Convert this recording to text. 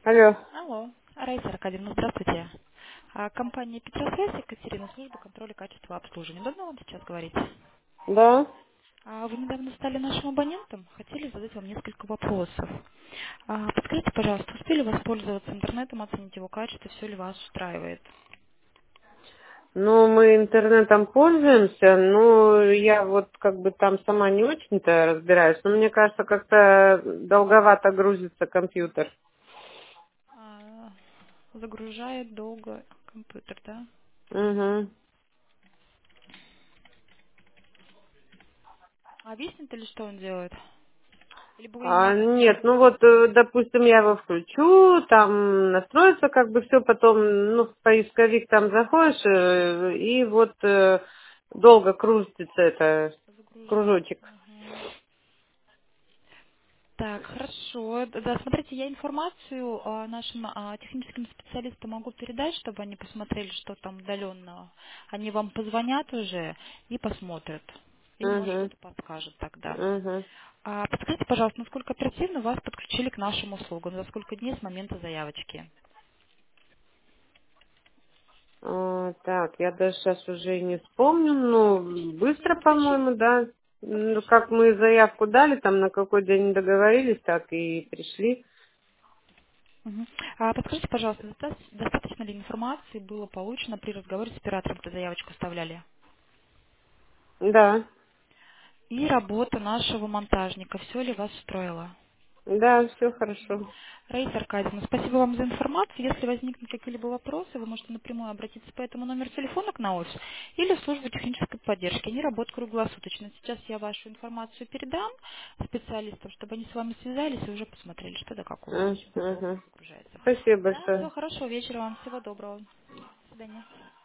Алло. Алло, Раиса Аркадьевна, здравствуйте. Компания Петросвязь, Екатерина, служба контроля качества обслуживания. Удобно вам сейчас говорить? Да? Вы недавно стали нашим абонентом, хотели задать вам несколько вопросов. Подскажите, пожалуйста, успели воспользоваться интернетом, оценить его качество, все ли вас устраивает? Ну, мы интернетом пользуемся, но я вот как бы там сама не очень-то разбираюсь, но мне кажется, как-то долговато грузится компьютер. А, Загружает долго компьютер, да? Угу. А объясните ли, что он делает? Либо вы А, именно нет, ну заинтересованы? вот, допустим, я его включу, там настроится как бы все, потом, ну, в поисковик там заходишь, и вот долго крутится это Загружается. кружочек. Мгм. Так, хорошо. Да, смотрите, я информацию нашим техническим специалистам могу передать, чтобы они посмотрели, что там удаленно. Они вам позвонят уже и посмотрят. Или, может, Угу. что-то подскажут тогда. Угу. Подскажите, пожалуйста, насколько оперативно вас подключили к нашим услугам? За сколько дней с момента заявочки? Так, я даже сейчас уже и не вспомню, ну, В течение быстро, нескольких по-моему, часов? да. Ну, как Хорошо. мы заявку дали, там на какой день договорились, так и пришли. Мгм. Подскажите, пожалуйста, достаточно ли информации было получено при разговоре с оператором, когда заявочку оставляли? Да, И работа нашего монтажника. Все ли вас устроило? да, все хорошо. Раиса Аркадьевна, спасибо вам за информацию. Если возникнут какие-либо вопросы, вы можете напрямую обратиться по этому номеру телефона к НАОС или в службу технической поддержки. Они работают круглосуточно. Сейчас я вашу информацию передам специалистам, чтобы они с вами связались и уже посмотрели, что да как у вас, очень долго Мгм. загружается. Спасибо Да, большое. все хорошо. Вечера вам. Всего доброго. До свидания.